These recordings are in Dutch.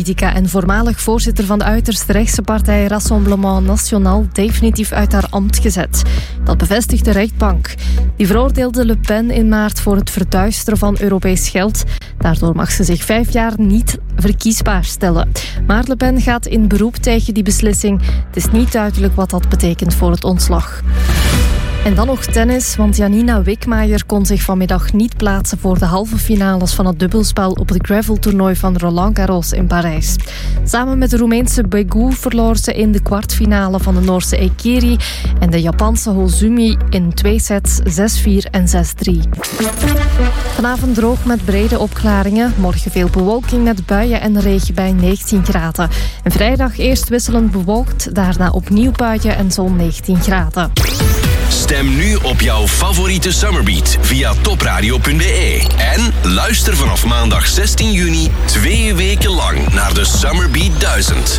politica en voormalig voorzitter van de uiterst rechtse partij Rassemblement National definitief uit haar ambt gezet. Dat bevestigt de rechtbank. Die veroordeelde Le Pen in maart voor het verduisteren van Europees geld. Daardoor mag ze zich 5 jaar niet verkiesbaar stellen. Maar Le Pen gaat in beroep tegen die beslissing. Het is niet duidelijk wat dat betekent voor het ontslag. En dan nog tennis, want Janina Wickmayer kon zich vanmiddag niet plaatsen voor de halve finales van het dubbelspel op het graveltoernooi van Roland Garros in Parijs. Samen met de Roemeense Begu verloor ze in de kwartfinale van de Noorse Ekiri en de Japanse Hozumi in 2 sets 6-4 en 6-3. Vanavond droog met brede opklaringen, morgen veel bewolking met buien en regen bij 19 graden. En vrijdag eerst wisselend bewolkt, daarna opnieuw buien en zo'n 19 graden. Stem nu op jouw favoriete Summerbeat via topradio.be. En luister vanaf maandag 16 juni 2 weken lang naar de Summerbeat 1000.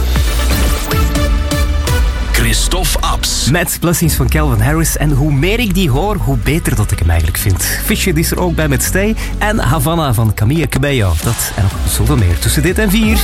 Christophe Abs. Met Blessings van Calvin Harris. En hoe meer ik die hoor, hoe beter dat ik hem eigenlijk vind. Fisher is er ook bij met Stay. En Havana van Camilla Cabello. Dat en nog zoveel meer tussen dit en 4.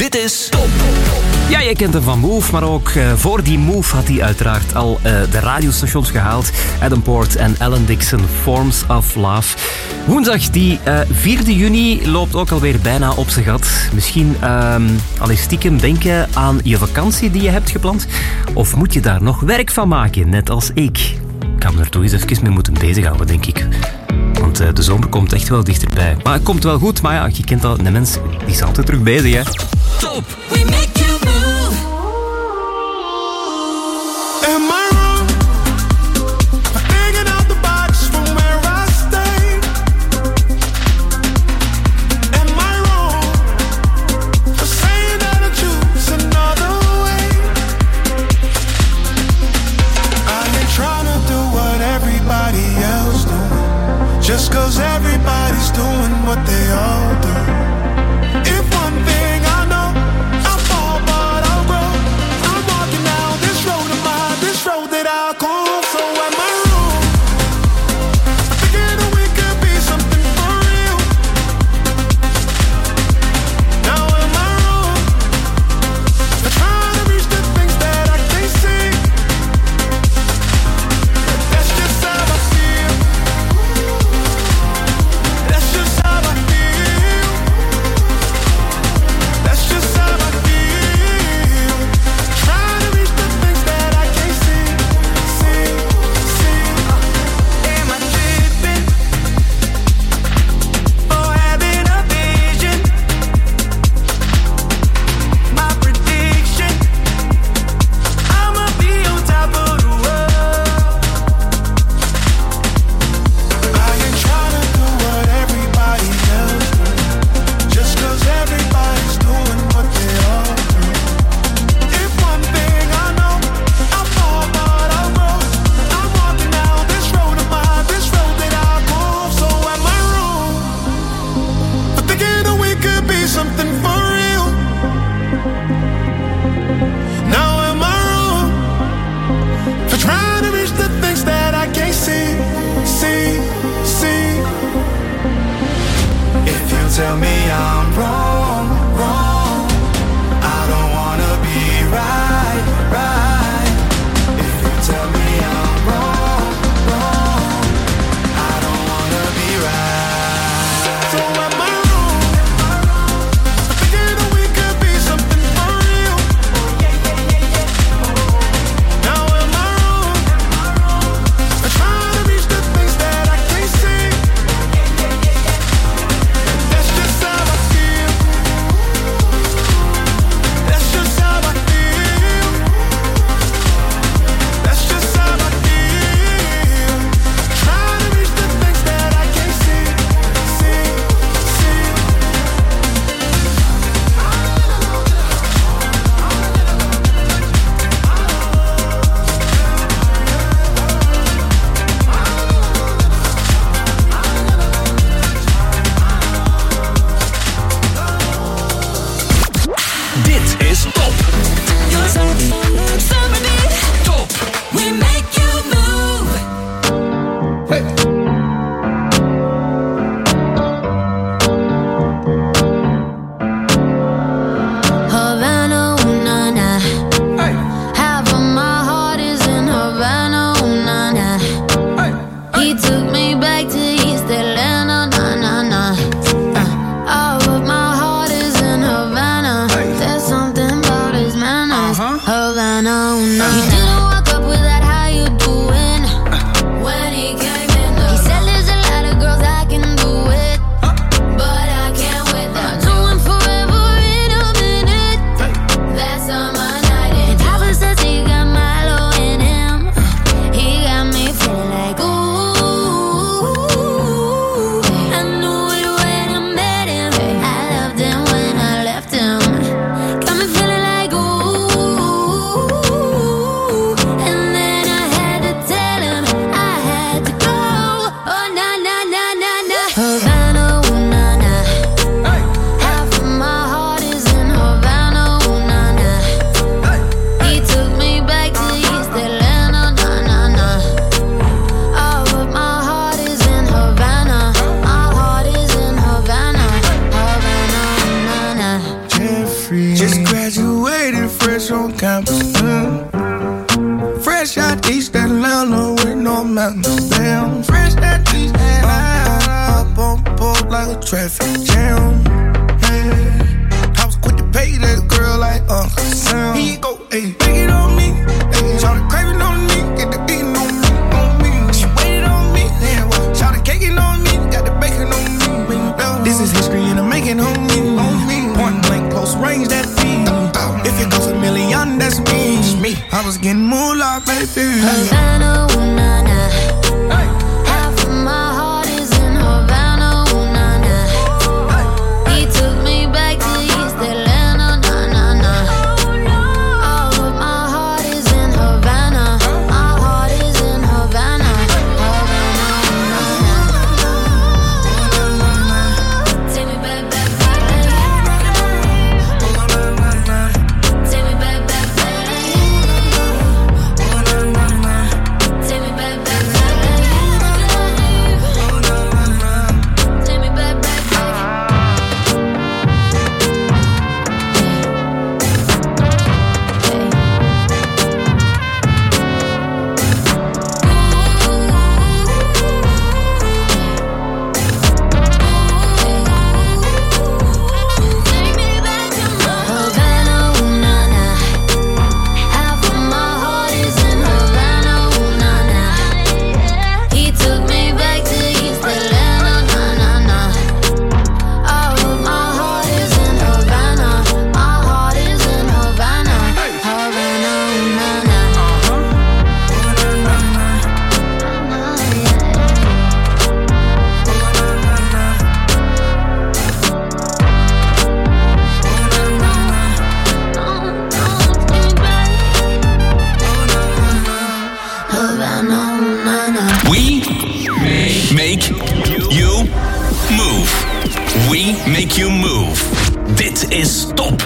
Dit is Top. Ja, je kent hem van Move, maar ook voor die Move had hij uiteraard al de radiostations gehaald. Adam Port en Alan Dixon, Forms of Love. Woensdag, die 4 juni, loopt ook alweer bijna op zijn gat. Misschien al eens stiekem denken aan je vakantie die je hebt gepland. Of moet je daar nog werk van maken, net als ik? Ik ga me er toch eens even mee moeten bezighouden, denk ik. Want de zomer komt echt wel dichterbij. Maar het komt wel goed, maar ja, je kent dat, de mens die is altijd terug bezig, hè. Top. We make you move. Am I wrong for thinking out the box from where I stay? Am I wrong for saying that I choose another way? I ain't trying to do what everybody else doing, just 'cause everybody's doing what they all do. If one thing I know, I'm falling fresh on campus. Fresh out East Atlanta with no mountains. Damn, fresh out East Atlanta. Up on board like a traffic jam. Hey, I was quick to pay that girl like Uncle Sam. He go, hey, take it on me. Hey, shout craving on me, get the beating on me, on me. She waited on me, yeah. Shout caking on me, got the bacon on me. This is history and I'm making on me, on me. Point blank, close range, that feed. If it goes a million, that's me. I was getting moolah, baby. Havana, ooh, nah, nah. Hey. Half of my heart is in Havana, ooh, nah, nah. Hey. He took me back to East Atlanta, nah, nah, nah. All of my heart is in Havana. My heart is in Havana. Havana, ooh, nah, nah. Take me back, back, back. Take me back, back, back. Take me back, back, back. Take me back, back, back. Havana, ooh, nah, nah. Half of my heart is in Havana, ooh, nah, nah. He took me back to East Atlanta, nah, nah, nah. All of my heart is in Havana. My heart is in Havana. Havana, ooh, nah, nah. Havana, ooh, nah, nah. We make you move. We make you move. Dit is Top.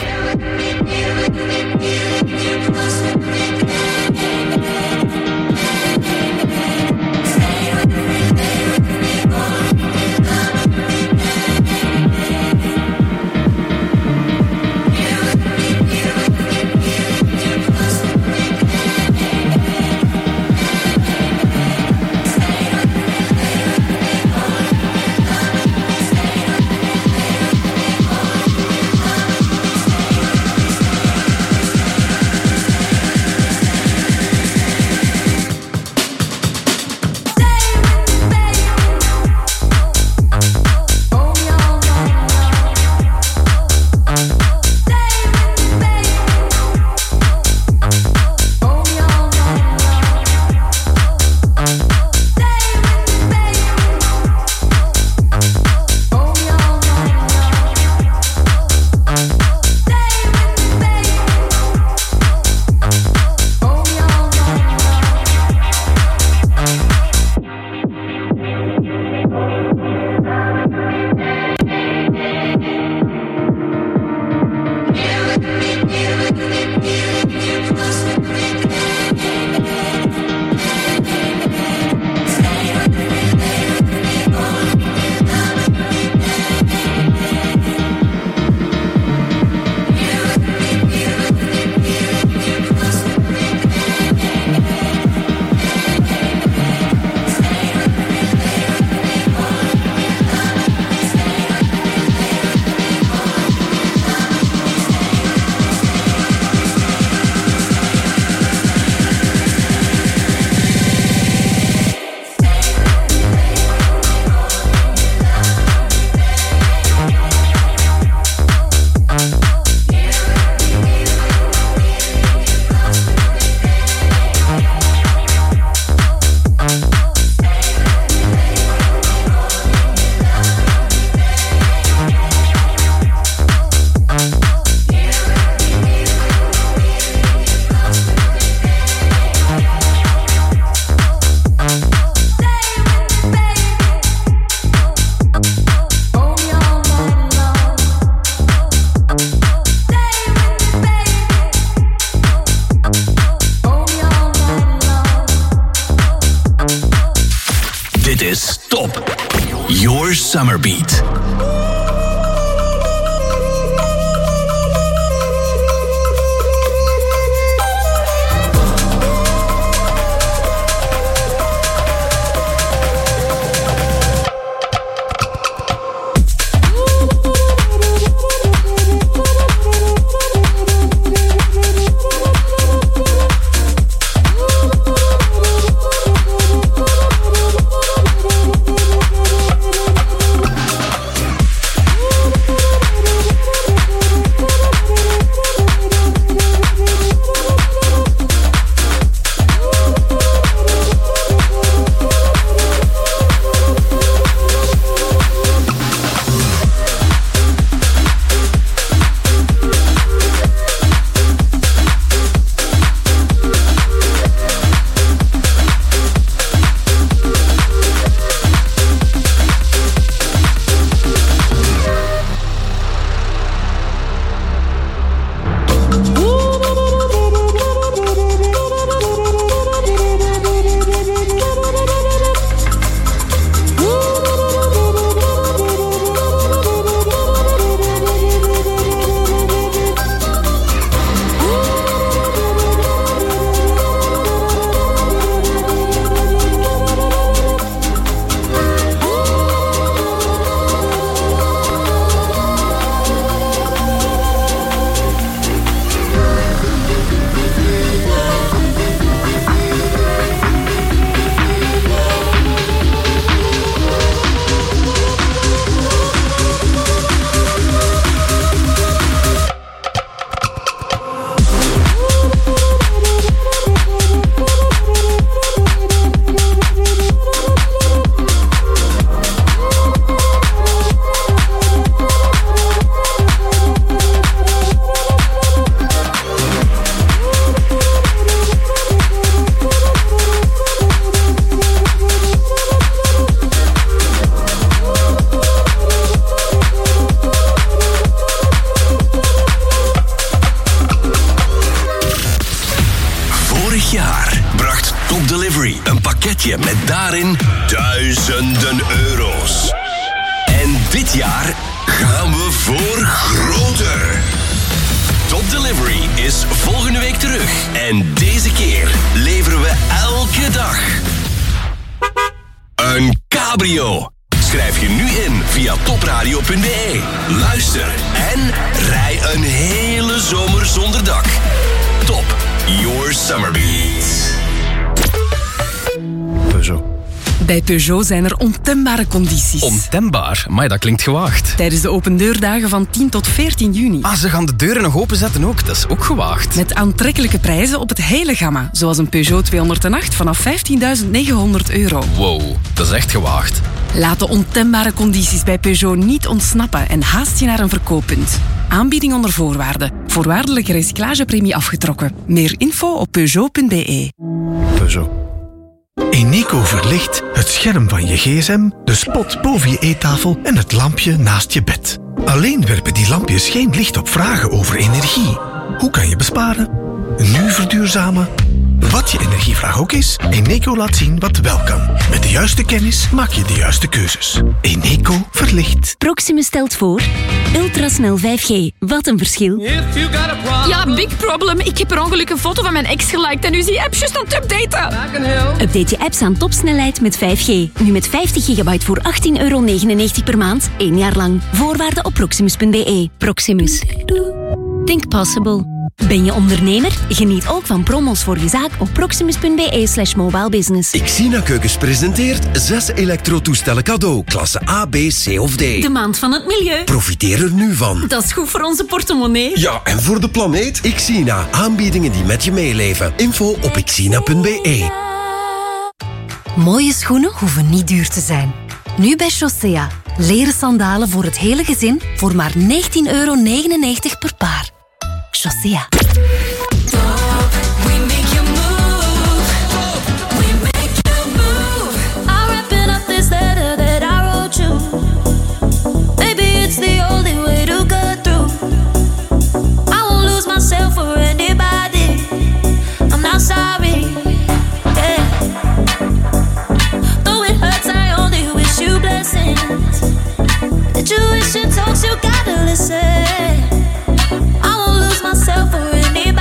Your Summer Beat. weekje met daarin duizenden euro's. En dit jaar gaan we voor groter. Top Delivery is volgende week terug. En deze keer leveren we elke dag een cabrio. Schrijf je nu in via topradio.be. Luister en rij een hele zomer zonder dak. Top, your summer beats. Peugeot. Bij Peugeot zijn er ontembare condities. Ontembaar? Maar dat klinkt gewaagd. Tijdens de opendeurdagen van 10 tot 14 juni. Ah, ze gaan de deuren nog openzetten ook. Dat is ook gewaagd. Met aantrekkelijke prijzen op het hele gamma. Zoals een Peugeot 208 vanaf €15.900. Wow, dat is echt gewaagd. Laat de ontembare condities bij Peugeot niet ontsnappen en haast je naar een verkooppunt. Aanbieding onder voorwaarden. Voorwaardelijke recyclagepremie afgetrokken. Meer info op Peugeot.be. Peugeot. Eneco verlicht het scherm van je gsm, de spot boven je eettafel en het lampje naast je bed. Alleen werpen die lampjes geen licht op vragen over energie. Hoe kan je besparen? Nu verduurzamen? Wat je energievraag ook is, Eneco laat zien wat wel kan. Met de juiste kennis maak je de juiste keuzes. Eneco verlicht. Proximus stelt voor ultrasnel 5G. Wat een verschil. Ja, big problem. Ik heb per ongeluk een foto van mijn ex geliked en nu is die app juist aan het updaten. Update je apps aan topsnelheid met 5G. Nu met 50 gigabyte voor €18,99 per maand. 1 jaar lang. Voorwaarden op proximus.be. Proximus. Think possible. Ben je ondernemer? Geniet ook van promos voor je zaak op proximus.be/mobilebusiness. Xina Keukens presenteert 6 elektrotoestellen cadeau, klasse A, B, C of D. De maand van het milieu. Profiteer er nu van. Dat is goed voor onze portemonnee. Ja, en voor de planeet? Xina, aanbiedingen die met je meeleven. Info op xina.be. Mooie schoenen hoeven niet duur te zijn. Nu bij Chaussea. Leren sandalen voor het hele gezin voor maar €19,99 per paar. Chaussea. Intuition talks, you gotta listen. I won't lose myself for anybody.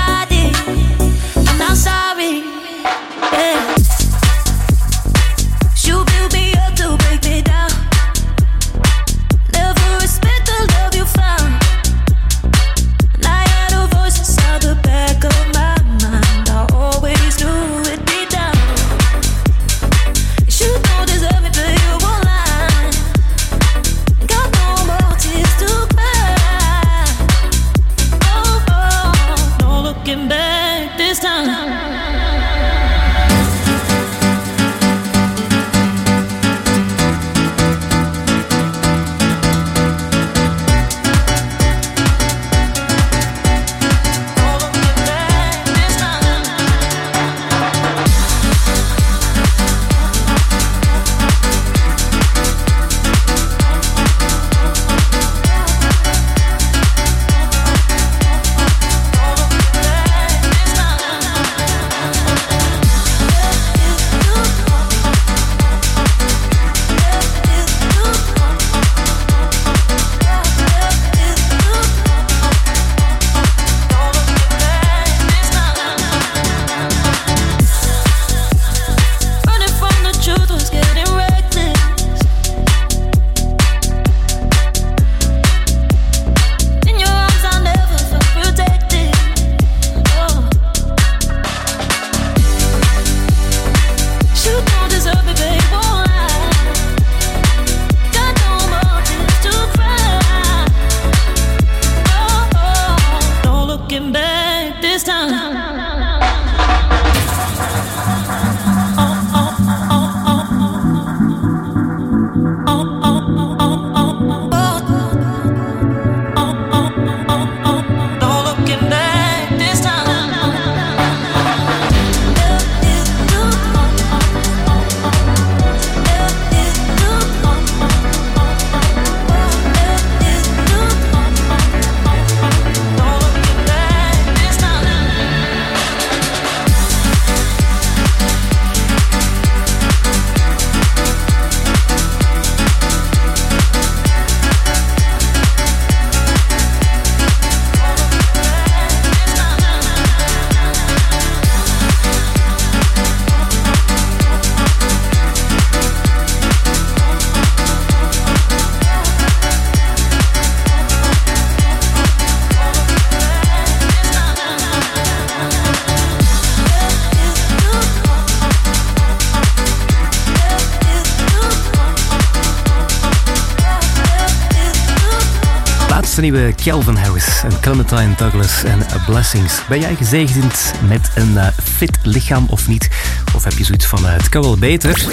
was de nieuwe Calvin Harris en Clementine Douglas en Blessings. Ben jij gezegend met een fit lichaam of niet? Of heb je zoiets van, het kan wel beter?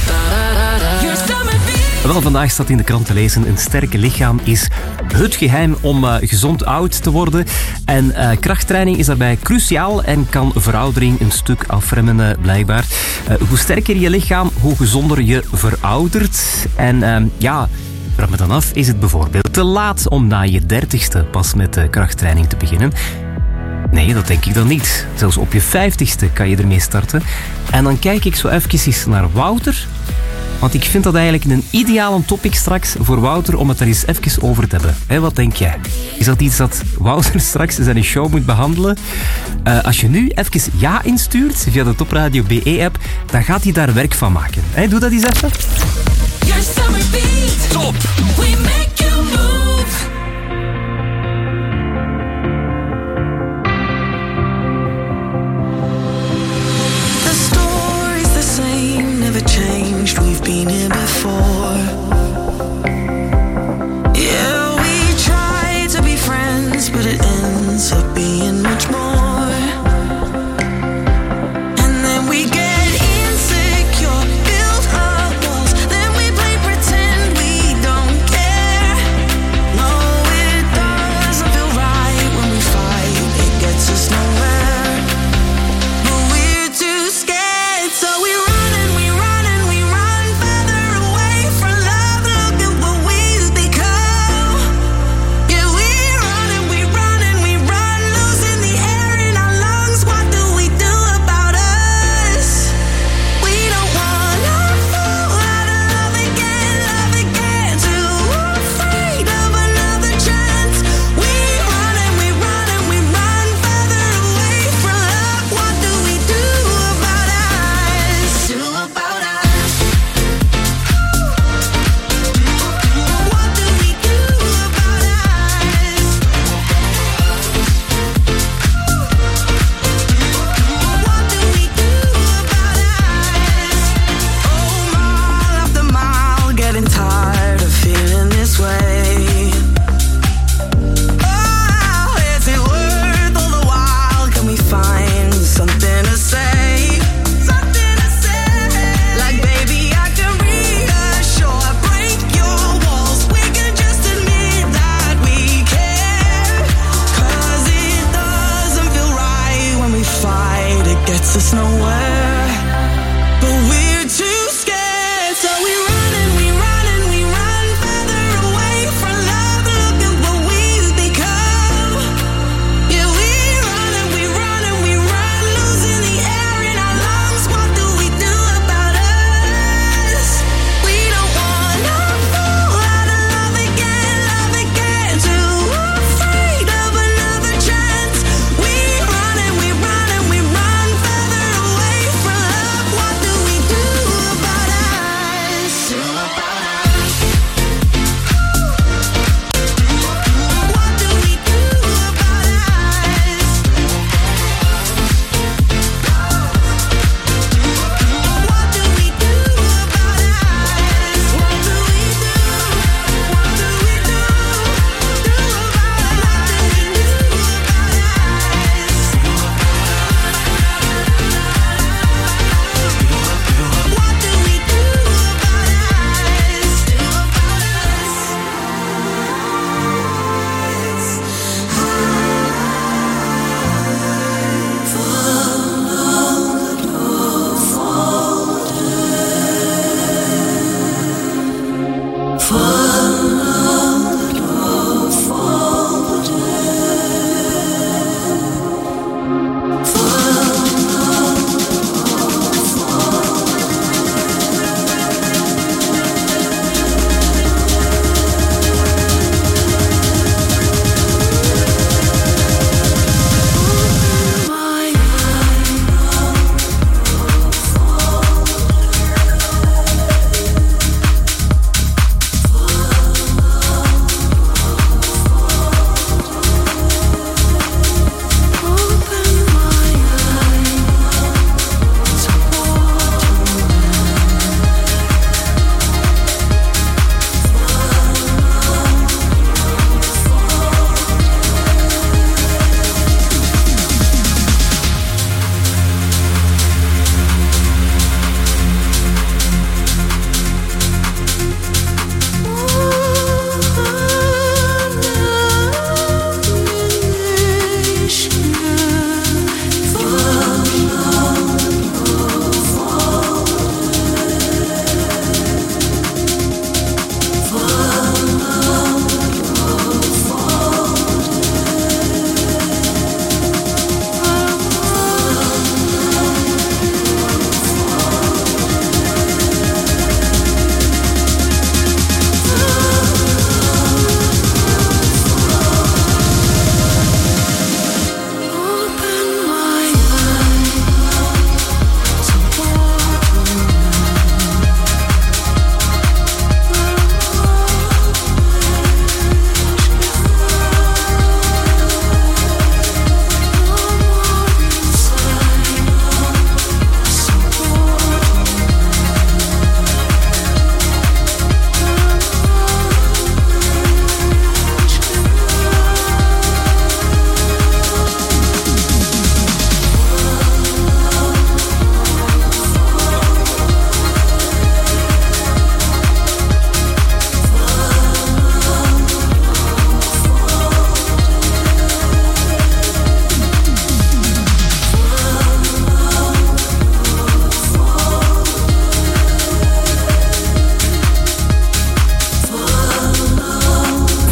Wel, vandaag staat in de krant te lezen: een sterke lichaam is het geheim om gezond oud te worden. En krachttraining is daarbij cruciaal en kan veroudering een stuk afremmen, blijkbaar. Hoe sterker je lichaam, hoe gezonder je veroudert. En vraag me dan af, is het bijvoorbeeld te laat om na je 30ste pas met krachttraining te beginnen? Nee, dat denk ik dan niet. Zelfs op je 50ste kan je ermee starten. En dan kijk ik zo even naar Wouter. Want ik vind dat eigenlijk een ideale topic straks voor Wouter om het er eens even over te hebben. Wat denk jij? Is dat iets dat Wouter straks in zijn show moet behandelen? Als je nu even ja instuurt via de Top Radio BE-app, dan gaat hij daar werk van maken. Doe dat eens even. Your summer beat. Top. We make you move. The story's the same, never changed. We've been here before. Yeah, we try to be friends, but it ends up being much more. Away from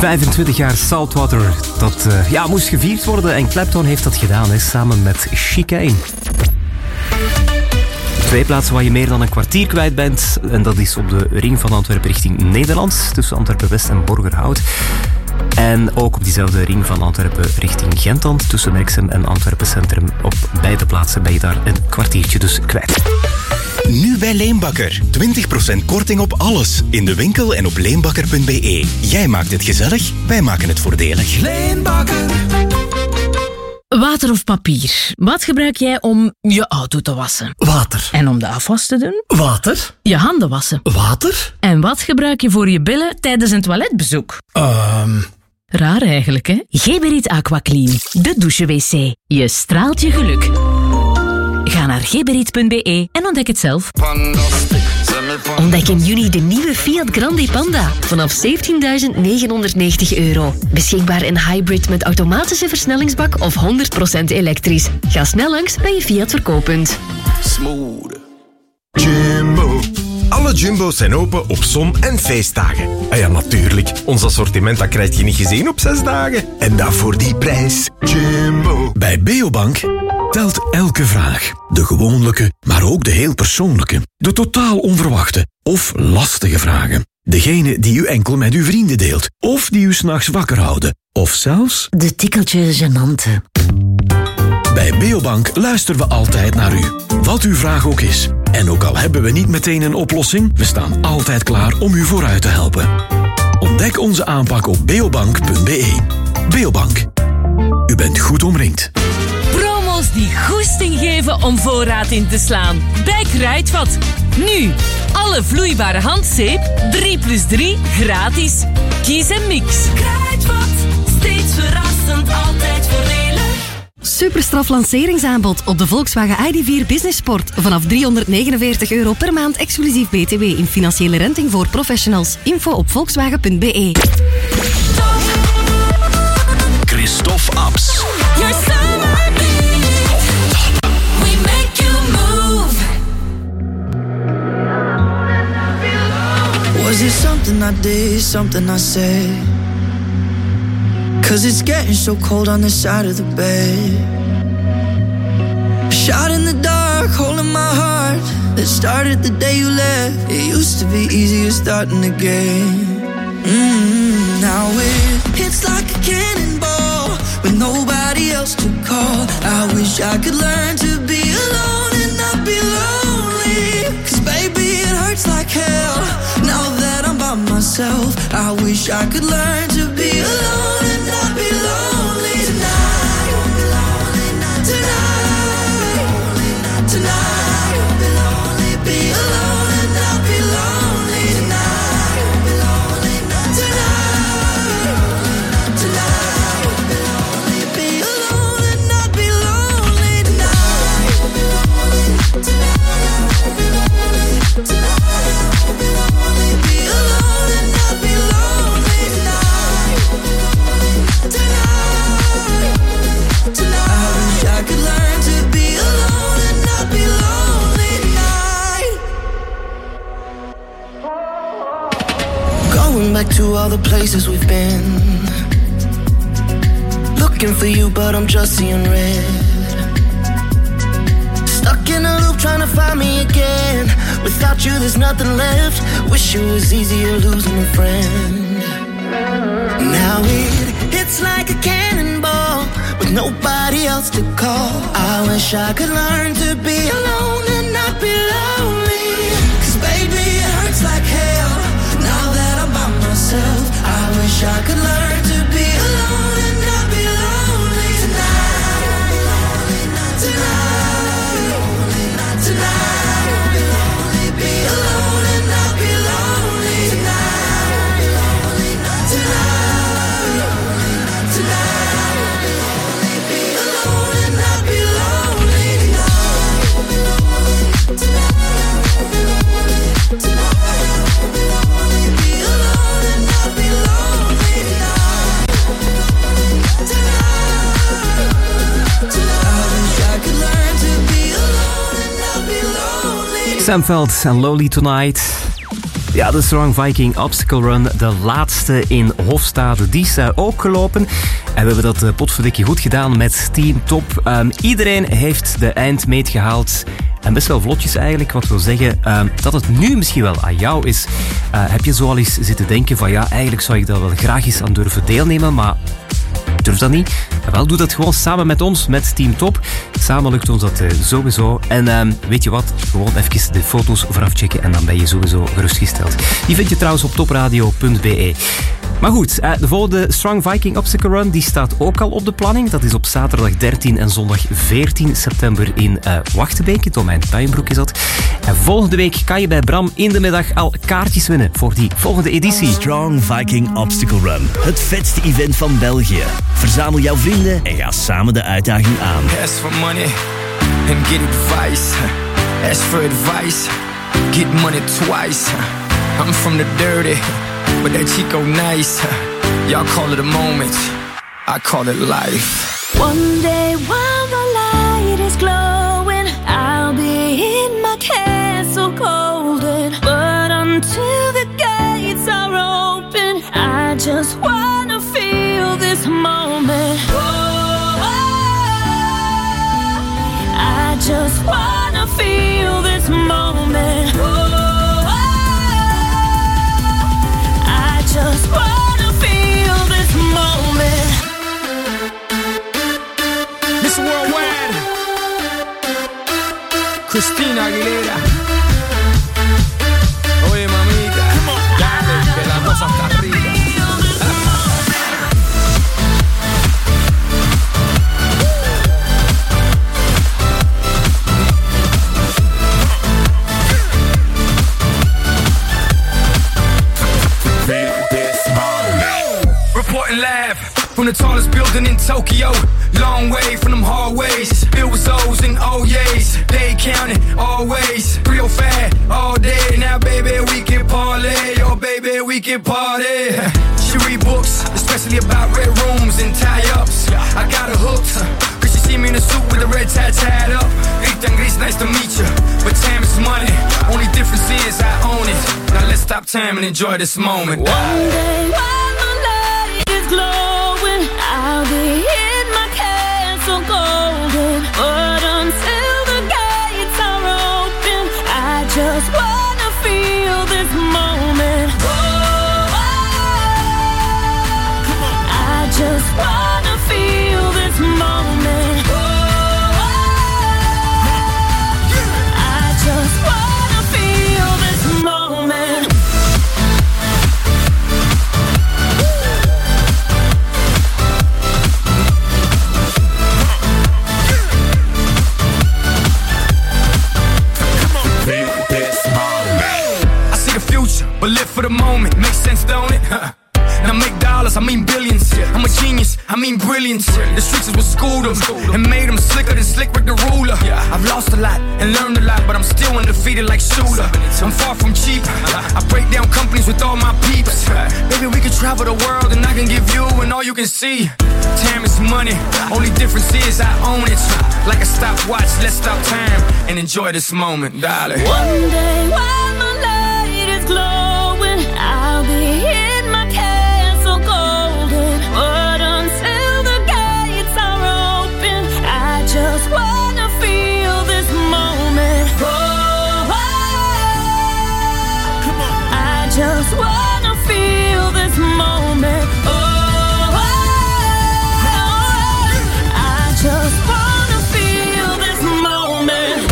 25 jaar Saltwater. Dat moest gevierd worden en Clapton heeft dat gedaan, hè, samen met Chicane. 2 plaatsen waar je meer dan een kwartier kwijt bent. En dat is op de ring van Antwerpen richting Nederland. Tussen Antwerpen-West en Borgerhout. En ook op diezelfde ring van Antwerpen richting Gentland. Tussen Merksem en Antwerpen Centrum. Op beide plaatsen ben je daar een kwartiertje dus kwijt. Nu bij Leenbakker. 20% korting op alles. In de winkel en op leenbakker.be. Jij maakt het gezellig, wij maken het voordelig. Leenbakker. Water of papier? Wat gebruik jij om je auto te wassen? Water. En om de afwas te doen? Water. Je handen wassen? Water. En wat gebruik je voor je billen tijdens een toiletbezoek? Raar eigenlijk, hè? Geberit Aquaclean, de douche-wc. Je straalt je geluk. Ga naar geberit.be en ontdek het zelf. Ontdek in juni de nieuwe Fiat Grande Panda vanaf €17.990. Beschikbaar in hybrid met automatische versnellingsbak of 100% elektrisch. Ga snel langs bij je Fiat verkooppunt. Smooth. Jumbo. Alle Jumbo's zijn open op zon- en feestdagen. Ah ja, natuurlijk. Ons assortiment dat krijg je niet gezien op 6 dagen. En dat voor die prijs. Jumbo. Bij Beobank telt elke vraag. De gewoonlijke, maar ook de heel persoonlijke. De totaal onverwachte of lastige vragen. Degene die u enkel met uw vrienden deelt. Of die u 's nachts wakker houden. Of zelfs de tikkeltje gênante. Bij Beobank luisteren we altijd naar u. Wat uw vraag ook is. En ook al hebben we niet meteen een oplossing, we staan altijd klaar om u vooruit te helpen. Ontdek onze aanpak op beobank.be. Beobank. U bent goed omringd. Promo's die goesting geven om voorraad in te slaan. Bij Kruidvat. Nu, alle vloeibare handzeep, 3+3 gratis. Kies en mix. Kruidvat, steeds verrassend, altijd voordelig. Superstraf lanceringsaanbod op de Volkswagen ID.4 Business Sport. Vanaf €349 per maand exclusief BTW in financiële renting voor professionals. Info op volkswagen.be. Christophe Abs. Your summer beat. We make you move. Was it something I did, something I said? 'Cause it's getting so cold on this side of the bed. A shot in the dark, holding my heart. That started the day you left. It used to be easier starting again. Now it hits like a cannonball with nobody else to call. I wish I could learn to be alone and not be lonely. 'Cause baby it hurts like hell. Now that I'm by myself, I wish I could learn to be alone and not be lonely tonight. Tonight, tonight, be alone and not be lonely tonight. Tonight, tonight, be alone and not be lonely tonight. Be alone and not be lonely tonight. Tonight, I wish I could learn to be alone and not be lonely tonight. Going back to all the places we've been. Looking for you, but I'm just seeing red. Stuck in a loop trying to find me again. Without you, there's nothing left. Wish it was easier losing a friend. Now it hits like a cannonball with nobody else to call. I wish I could learn to be alone and not be lonely. 'Cause baby, it hurts like hell. Now that I'm by myself, I wish I could learn to be alone and not be lonely tonight. Tonight, tonight, be alone and not be lonely tonight. Tonight, tonight, be alone and not be lonely Sam Veld en Lonely Tonight. Ja, de Strong Viking Obstacle Run, de laatste in Hofstade, die is ook gelopen. En we hebben dat potverdikkie goed gedaan met Team Top. Iedereen heeft de eindmeet gehaald. En best wel vlotjes eigenlijk, wat wil zeggen dat het nu misschien wel aan jou is. Heb je zo al eens zitten denken van ja, eigenlijk zou ik daar wel graag eens aan durven deelnemen, maar ik durf dat niet. Wel, doe dat gewoon samen met ons, met Team Top. Samen lukt ons dat sowieso. En weet je wat? Gewoon even de foto's vooraf checken en dan ben je sowieso gerustgesteld. Die vind je trouwens op topradio.be. Maar goed, de volgende Strong Viking Obstacle Run die staat ook al op de planning. Dat is op zaterdag 13 en zondag 14 september in Wachtenbeek. In Domein Puijenbroek is dat. En volgende week kan je bij Bram in de middag al kaartjes winnen voor die volgende editie. Strong Viking Obstacle Run. Het vetste event van België. Verzamel jouw vrienden en ga samen de uitdaging aan. Ask for money and get advice. Ask for advice, get money twice. I'm from the dirty, but that Chico nice. Y'all call it a moment, I call it life. One day while the light is glowing, I'll be in my castle golden. But until the gates are open, I just wanna feel this moment. I just wanna feel this moment. I just wanna feel this moment. Miss Worldwide, Christina Aguilera. Oye mamita, dale que la cosa está rica. Reporting live from the tallest building in Tokyo. Long way from them hallways, filled with O's and O's. They counting always, 305 all day. Now baby we can parlay, oh baby we can party. She read books, especially about red rooms and tie-ups. I got her hooked, cause she see me in a suit with a red tie tied up. Ethan Gris, nice to meet you, but time is money. Only difference is I own it. Now let's stop time and enjoy this moment. One day while the light is glowing, I'll be in my castle golden. But until the gates are open, I just wanna feel this moment. I just wanna feel this moment. I just wanna feel this moment. I see the future, but live for the moment. Makes sense, don't it? Now make dollars, I mean billions. I'm a genius, I mean brilliance. The streets is what schooled them and made them slicker than Slick Rick the Ruler. I've lost a lot and learned a lot, but I'm still undefeated like Shooter. I'm far from cheap, I break down companies with all my peeps. Baby, we can travel the world and I can give you and all you can see. Time is money, only difference is I own it. Like a stopwatch, let's stop time and enjoy this moment, darling. One day while the light is glowing, I'll be in my castle golden. But until the gates are open, I just wanna feel this moment. I just wanna feel this moment. I just wanna feel this moment.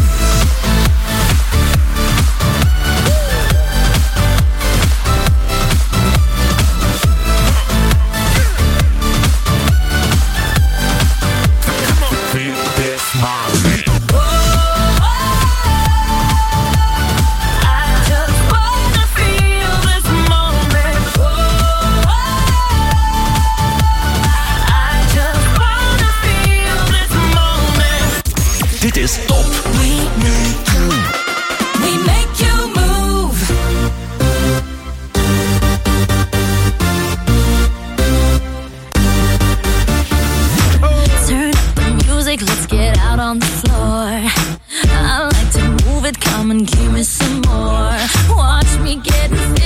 Dit is Top. We make you move. Turn up the music, let's get out on the floor. I like to move it, come and give me some more. Watch me get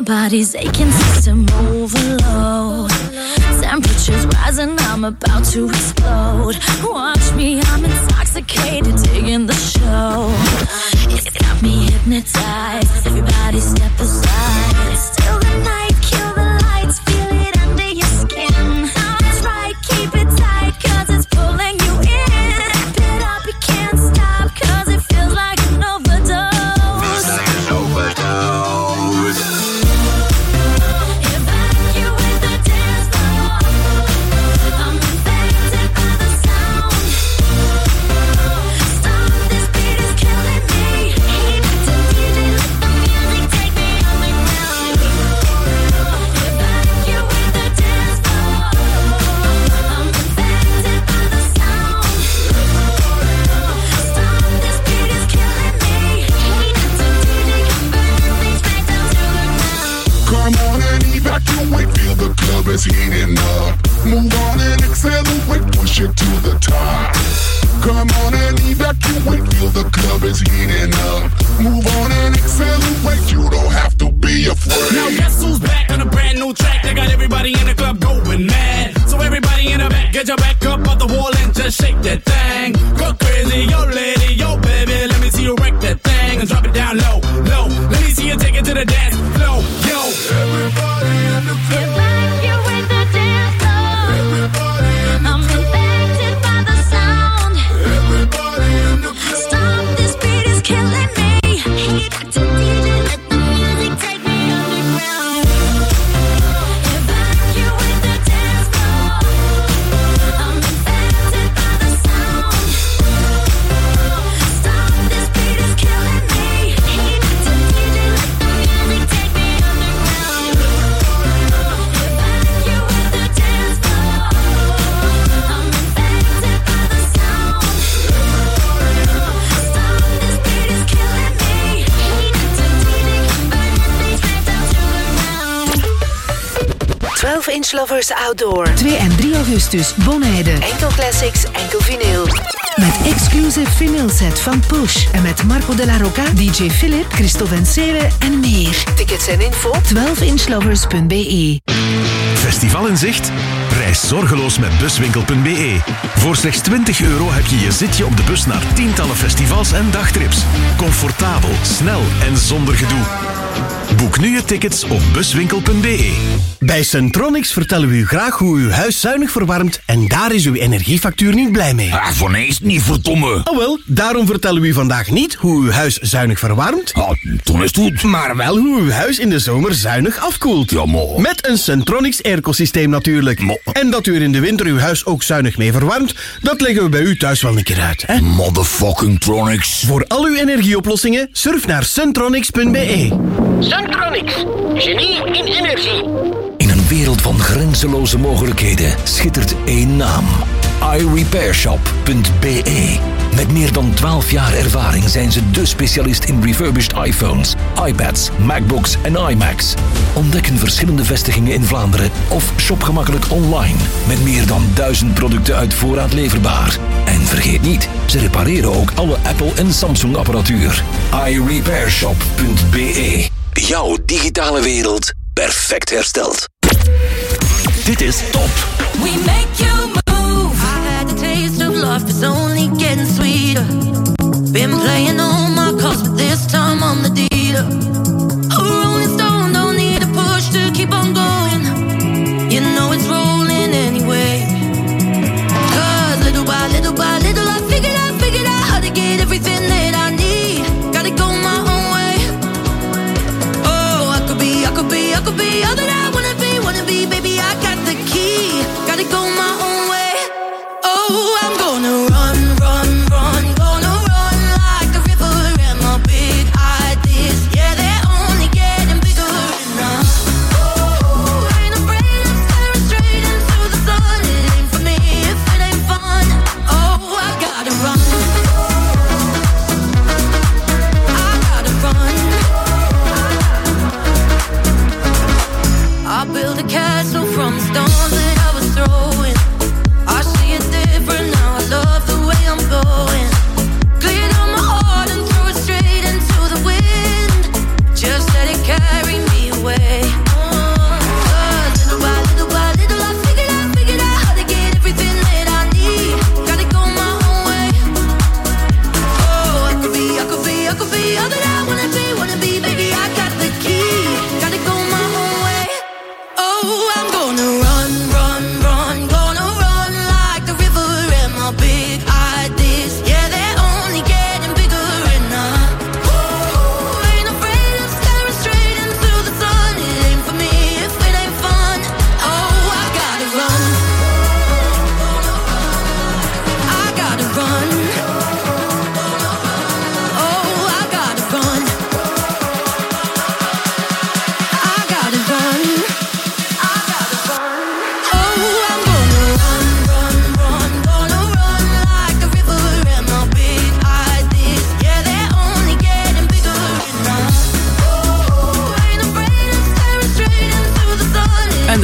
body's aching, system overload. Temperatures rising, I'm about to explode. Watch me, I'm intoxicated, digging the show. It's got me hypnotized. Everybody step aside. Still the night, kill the lights, feel it under your skin. That's right, keep it tight, cause it's pulling you in. Wrap it up, you can't stop, cause it feels like an overdose. Feels like an overdose. Evacuate the dance floor. I'm infected by the sound. Stop, this beat is killing me. Heat to DJ, let the music take me underground. Evacuate the dance floor. I'm infected by the sound. Stop, this beat is killing me. Heat to DJ, convert things back down to the ground. Come on and evacuate, feel the club is heating up. Move on and accelerate, push it to the top. Come on and evacuate, feel the club is heating up. Move on and accelerate, you don't have to be afraid. Now guess who's back on a brand new track? They got everybody in the club going mad. So everybody in the back, get your back up off the wall and just shake that thing. Go crazy, yo lady, yo baby, let me see you wreck that thing and drop it down low, low. Let me see you take it to the dance floor, yo. Everybody in the club. Evacuate the dance floor. I'm infected by the sound. Everybody in the club. Stop, this beat is killing me. Heat to DJ, let the music take me underground. Evacuate the dance floor. I'm infected by the sound. Stop, this beat is killing me. Heat to DJ, let the music take me underground. Evacuate the dance floor. I'm infected by the sound. Stop, this beat is killing me. Heat to DJ, convert things back down to the ground. 12-inch Lovers Outdoor. 2 en 3 augustus, Bonaire. Enkel classics, enkel vinyl. Met exclusive vinyl set van Push. En met Marco de la Rocca, DJ Philip, Christophe Vensele en meer. Tickets en info 12inchlovers.be. Festival in zicht? Reis zorgeloos met buswinkel.be. Voor slechts €20 heb je je zitje op de bus naar tientallen festivals en dagtrips. Comfortabel, snel en zonder gedoe. Boek nu je tickets op buswinkel.be. Bij Centronics vertellen we u graag hoe u uw huis zuinig verwarmt en daar is uw energiefactuur niet blij mee. Voor mij is het niet verdomme. Oh wel, daarom vertellen we u vandaag niet hoe uw huis zuinig verwarmt. Toen is het goed. Maar wel hoe uw huis in de zomer zuinig afkoelt. Ja, maar. Met een Centronics aircosysteem natuurlijk. En dat u er in de winter uw huis ook zuinig mee verwarmt, dat leggen we bij u thuis wel een keer uit. Hè? Motherfucking Tronics. Voor al uw energieoplossingen, surf naar centronics.be. Centronics, genie in energie. In een wereld van grenzeloze mogelijkheden schittert één naam. iRepairShop.be. Met meer dan 12 jaar ervaring zijn ze de specialist in refurbished iPhones, iPads, MacBooks en iMacs. Ontdek hun verschillende vestigingen in Vlaanderen of shop gemakkelijk online. Met meer dan 1000 producten uit voorraad leverbaar. En vergeet niet, ze repareren ook alle Apple en Samsung apparatuur. iRepairShop.be. Jouw digitale wereld perfect hersteld. Dit is Top. We make you move. I had the taste of love, it's only getting sweeter. Been playing all my cards, but this time on the dealer. A rolling stone, don't need a push to keep on going. You know it's rolling anyway. 'Cause little by little by little, I figured out how to get everything that I need. Gotta go my own way. Oh, I could be all that I wanna be, baby, I got the key. Gotta go my own way. Oh, I'm gonna run, gonna run like a river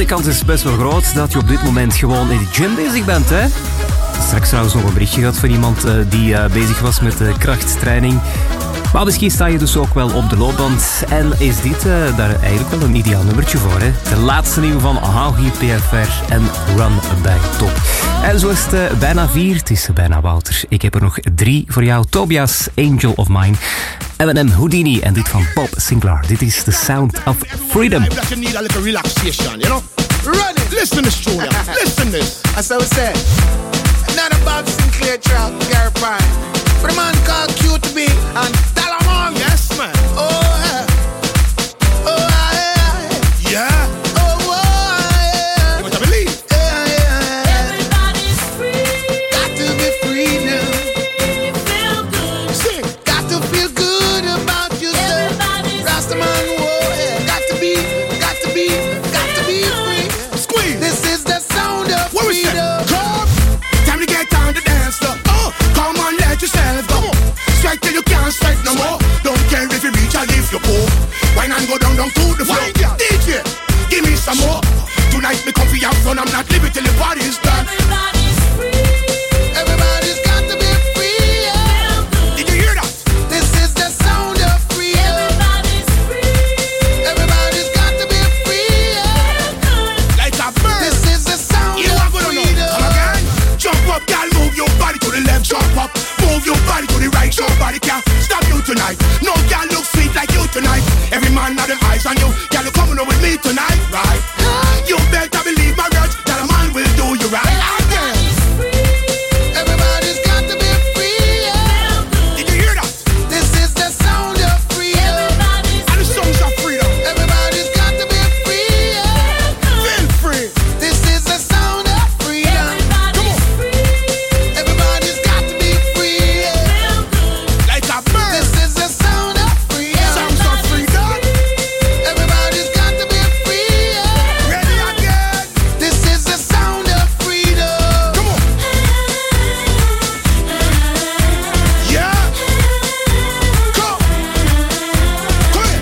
de kans is best wel groot dat je op dit moment gewoon in de gym bezig bent, hè? Straks trouwens nog een berichtje gehad van iemand die bezig was met krachttraining. Maar misschien sta je dus ook wel op de loopband. En is dit daar eigenlijk wel een ideaal nummertje voor, hè? De laatste nieuwe van Haughey, PFR en Run bij Top. En zo is het bijna 4. Het is bijna Wouter. Ik heb er nog 3 voor jou. Tobias, Angel of Mine. Eminem, Houdini en dit van Bob Sinclair. Dit is The Sound of Freedom. You need a little relaxation, you know? Run it. Listen to this, Julia. Listen to this. That's how it said. Not a Bob Sinclair track, Gary Pine. But a man called QTB and Dalamon. Yes, man. Oh, yeah. Oh, yeah. Yeah. Oh, yeah. You want to believe? Yeah, yeah. Everybody's free. Got to be free now. Feel good. Sing. Got to feel good about yourself. Rastaman, whoa, yeah. Got to be free. Squeeze. This is the sound of freedom. Come. Time to get on the dance floor. Come on, let yourself go. Strike till you can't strike no more. Don't care if you reach or if you poor. Why not go down to the floor? DJ, give me some more. Tonight me come for your fun. I'm not living till the party's done. Everybody's free. Everybody's got to be free. Yeah. Did you hear that? This is the sound of freedom. Everybody's free. Everybody's got to be free. Yeah. Like a bird. This is the sound of freedom. Come again. Jump up, girl, move your body to the left, jump up. Move your body to the right, somebody can't stop you tonight. No girl look sweet like you tonight. Every man got them eyes on you. Girl, you coming over with me tonight, right? You better believe my words, that a man will do you right. Everybody's free. Everybody's got to be free. Yeah. Did you hear that? This is the sound of freedom. And the songs of freedom. Everybody's got to be free. Yeah. Feel free. This is the sound of freedom. Come on. Everybody's got to be free. Yeah. Like a bird. This is the sound of freedom. Sounds of freedom. Everybody's got to be free. Yeah. Ready again. This is the sound of freedom. Come on. Yeah. Go. Go ahead.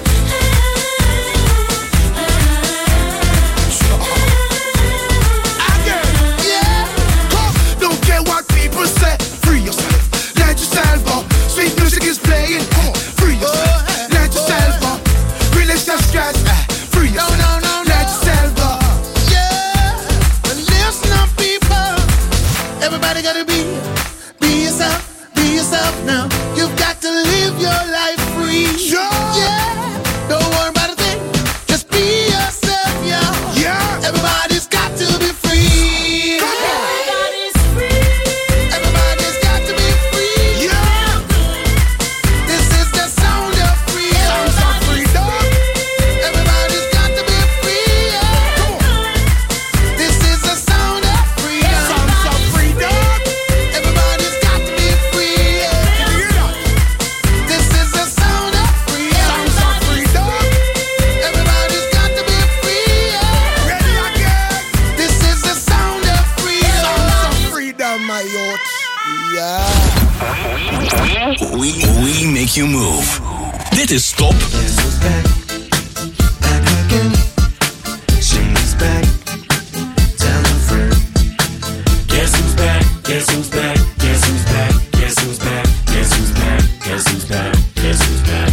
Again. Yeah. Come. Don't care what people say. Free yourself. Let yourself go. Sweet music is playing. Come on. Free yourself. Let yourself go. Release the stress. Free yourself. No. Let yourself go. Yeah. But listen up, people. Everybody gotta be yourself. Be yourself now. You've got to live your life free. Yeah. Don't worry about a thing. Just be yourself, yeah. Everybody's got to be free. Everybody's free. Everybody's got to be free. Yeah. This is the sound of freedom. Sounds of freedom. Everybody's got to be free. Yeah. Come on. This is the sound of freedom. Sounds of freedom. Everybody's got to be free. Yeah. Can you hear that? This is the sound of freedom. Sounds of freedom. Everybody's got to be free. Yeah. Ready again. This is the sound of freedom. Sounds of freedom, my youth. Yeah. We make you move. Dit is Top. She's back. Tell her friend. Guess who's back? Guess who's back? Guess who's back? Guess who's back? Guess who's back? Guess who's back? Guess who's back?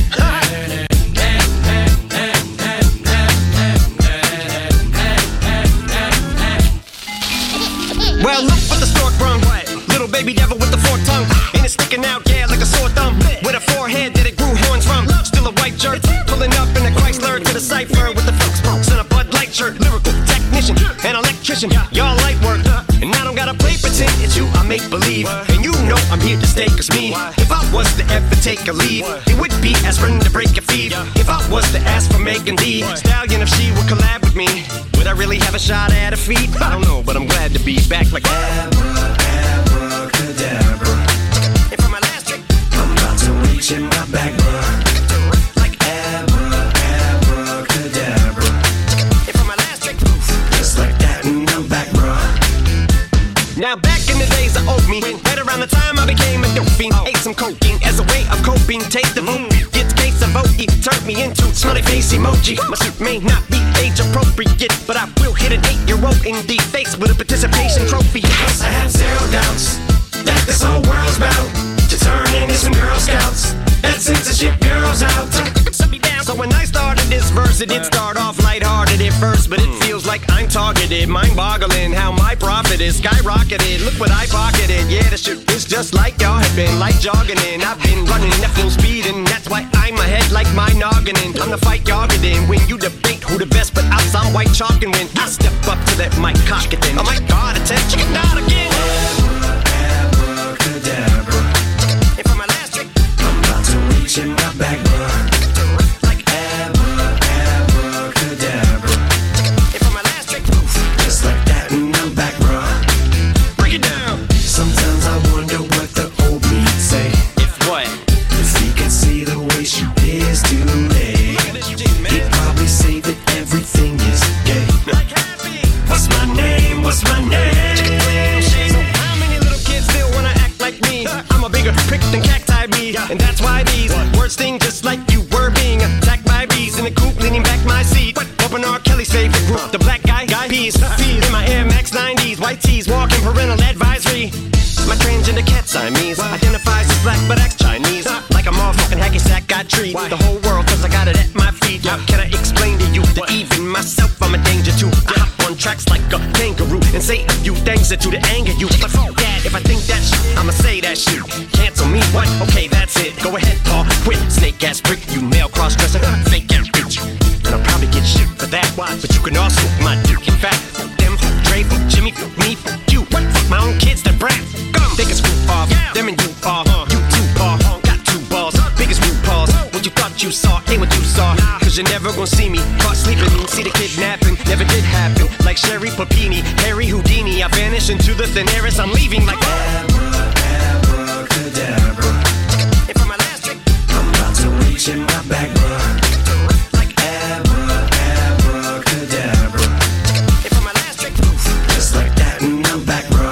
Well, look what the stork brung. Little baby devil with the forked tongue. And it's sticking out, yeah, like a sore thumb. With a forehead that it grew horns from. Still a white jerk. Pulling up in a Chrysler to the cipher with the folks and a Bud Light shirt. Lyrical technician, an electrician. Y'all light work. And I don't gotta play pretend. It's you I make believe. And you know I'm here to stay, cause me. If I was to ever take a leave, it would be as friend to break a feed. If I was to ask for Megan Thee Stallion, if she would collab with me, would I really have a shot at a feat? I don't know, but I'm glad to be back like Abracadabra. And for my last trick, I'm about to reach in my back, bruh. like Abracadabra. And for my last trick, Just like that and I'm back, bruh. now back in the days of old me, right around the time I became a dope fiend, ate some cocaine as a way of coping. Take the boom, get the case of OE, turned me into smiley face emoji. My suit may not be age appropriate, but I will hit an 8-year-old in the face with a participation trophy. Plus I have zero doubts that this whole world's bound to turn into some Girl Scouts and censorship girls out. So when I started this verse, it did start off lighthearted at first, but it feels like I'm targeted. Mind-boggling how my profit is skyrocketed. Look what I pocketed. Yeah, the shit is just like y'all have been, like jogging in. I've been running at full speed, and that's why I'm ahead like my nogginin. I'm the fight y'all get in when you debate who the best, but I'm some white chalk, and when I step up to that mic, cock it then. Oh my God, attention, not again. Abracadabra. And for my last trick, I'm about to reach in my back, bro. What's my name? So how many little kids still wanna act like me? I'm a bigger prick than cacti bee, and that's why these words sting just like you were being attacked by bees in the coop, leaning back my seat. Open R. Kelly's favorite group, the black guy peas. In my Air Max 90s, white tees, walking parental advisory. My transgender cat Siamese identifies as black but acts Chinese. Like a motherfucking hacky sack, I treat the whole world cause I got it at my feet. How can I explain to you that even myself I'm a danger to? I hop on tracks like a kangaroo and say a few things that to the anger you. But fuck that, if I think that shit, I'ma say that shit. Cancel me, what? Okay, that's it. Go ahead, Paul, quit. Snake ass prick, you male cross-dresser, fake ass bitch. And I'll probably get shit for that, but you can also my dick. In fact, them, Dre, Jimmy, me, you. What? Fuck my own kids, that brat. Take a screw off, them and you are, you too are, got two balls, biggest root balls. What you thought you saw, ain't what you saw. Cause you're never gonna see me caught sleeping, see the kidnapping, never did happen. Like Sherry Papini, Harry Houdini, I vanish into the thin air as I'm leaving like abracadabra. And for my last trick, I'm about to reach in my back, bro. Like abracadabra. And for my last trick, just like that, and I'm back, bro.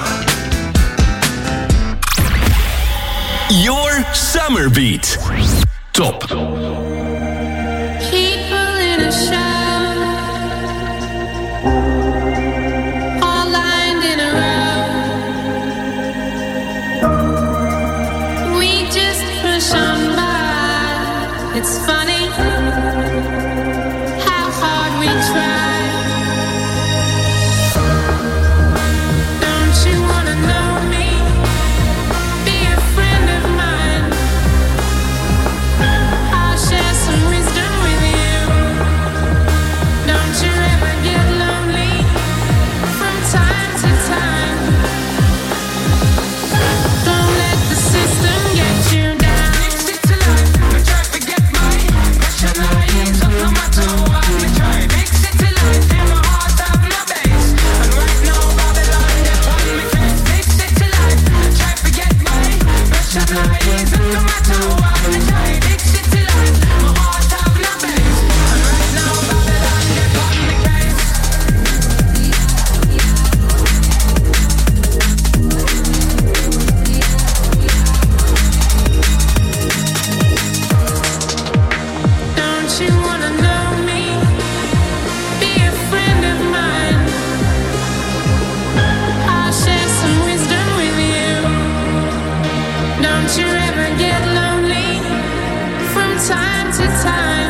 Your Summer Beat. Top. People in a shower, all lined in a row. We just push on by. It's funny how hard we try. Don't you wanna know me? Be a friend of mine. I'll share some wisdom with you. Don't you ever get lonely from time to time. Don't let the system get you down. Mix it to life, I try to get my rationalities up no matter what we try. Mix it to life, in my heart I've no base. And right now Babylon, they want me face. Mix it to life, I try to get my rationalities up no matter what we try. Mix it to life, my heart I've no base. And right now Babylon, they want me face. Don't you wanna know me? Be a friend of mine. I'll share some wisdom with you. Don't you ever get lonely from time to time.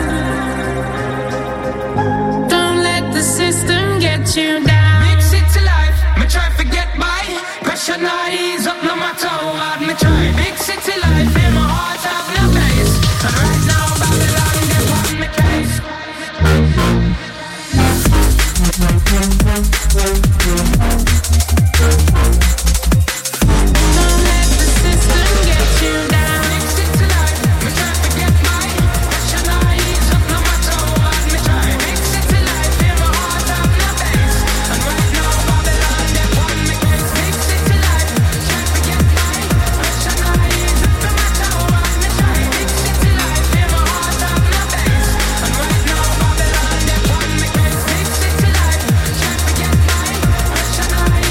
Don't let the system get you down. Mix it to life, me try to get by. Pressure not ease up no matter what me try. Mix it to life, in my heart I've no place. And right now Babylon, they want me case. Don't let the system get you down. Mix it to life, me try to get by. Pressure not ease up no matter what me try. Mix it to life, in my heart I've no place. And right now Babylon, they want me case. Mix it to life, try to get by. Pressure not ease up no matter what me try. Mix it to life, in my heart I've no place. And right now Babylon, they want me case. Mix it to life, try to get by. Pressure not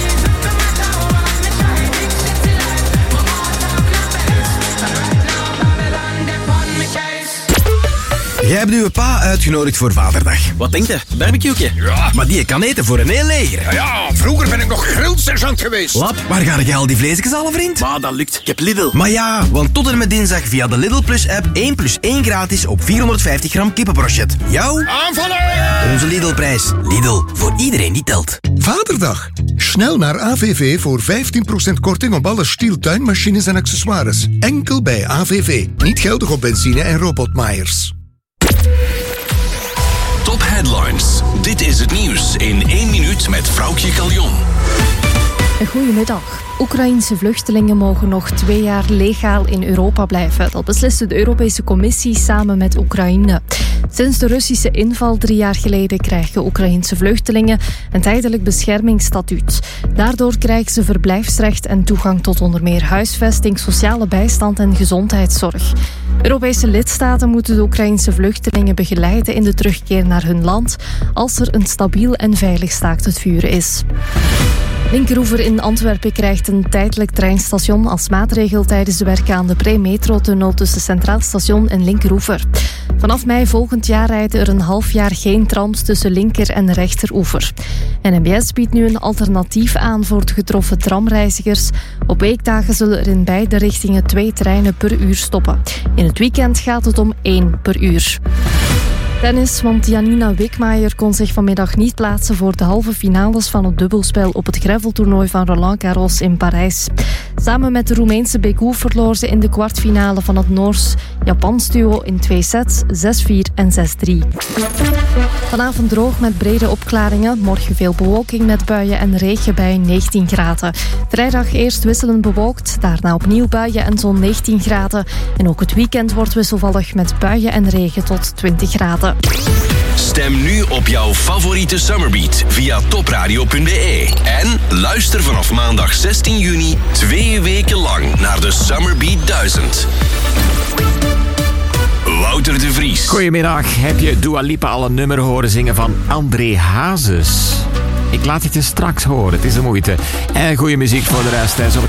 hebben uw pa uitgenodigd voor Vaderdag. Wat denkt je? Barbecue'tje? Ja. Maar die kan eten voor een heel leger. Ja, vroeger ben ik nog grillsergeant geweest. Lap, waar ga je al die vleesjes halen, vriend? Maar dat lukt. Ik heb Lidl. Maar ja, want tot en met dinsdag via de Lidl Plus app 1 + 1 gratis op 450 gram kippenbrochet. Jou? Aanvallen! Onze Lidl-prijs. Lidl, voor iedereen die telt. Vaderdag. Snel naar AVV voor 15% korting op alle Stihl tuinmachines en accessoires. Enkel bij AVV. Niet geldig op benzine en robotmaaiers. Top Headlines. Dit is het nieuws in 1 minuut met Vroukje Caljon. Goedemiddag. Oekraïense vluchtelingen mogen nog 2 jaar legaal in Europa blijven. Dat besliste de Europese Commissie samen met Oekraïne. Sinds de Russische inval 3 jaar geleden krijgen Oekraïense vluchtelingen een tijdelijk beschermingsstatuut. Daardoor krijgen ze verblijfsrecht en toegang tot onder meer huisvesting, sociale bijstand en gezondheidszorg. Europese lidstaten moeten de Oekraïense vluchtelingen begeleiden in de terugkeer naar hun land als er een stabiel en veilig staakt het vuren is. Linkeroever in Antwerpen krijgt een tijdelijk treinstation als maatregel tijdens de werken aan de Pre-metro-tunnel tussen Centraal Station en Linkeroever. Vanaf mei volgend jaar rijden er een half jaar geen trams tussen linker- en rechteroever. NMBS biedt nu een alternatief aan voor de getroffen tramreizigers. Op weekdagen zullen er in beide richtingen 2 treinen per uur stoppen. In het weekend gaat het om 1 per uur. Tennis, want Janina Wickmayer kon zich vanmiddag niet plaatsen voor de halve finales van het dubbelspel op het graveltoernooi van Roland Garros in Parijs. Samen met de Roemeense Begu verloor ze in de kwartfinale van het Noors-Japans duo in 2 sets, 6-4 en 6-3. Vanavond droog met brede opklaringen, morgen veel bewolking met buien en regen bij 19 graden. Vrijdag eerst wisselend bewolkt, daarna opnieuw buien en zo'n 19 graden. En ook het weekend wordt wisselvallig met buien en regen tot 20 graden. Stem nu op jouw favoriete Summerbeat via topradio.be. En luister vanaf maandag 16 juni 2 weken lang naar de Summerbeat 1000. Wouter de Vries. Goedemiddag. Heb je Dua Lipa al een nummer horen zingen van André Hazes? Ik laat het je straks horen, het is de moeite. En goede muziek voor de rest.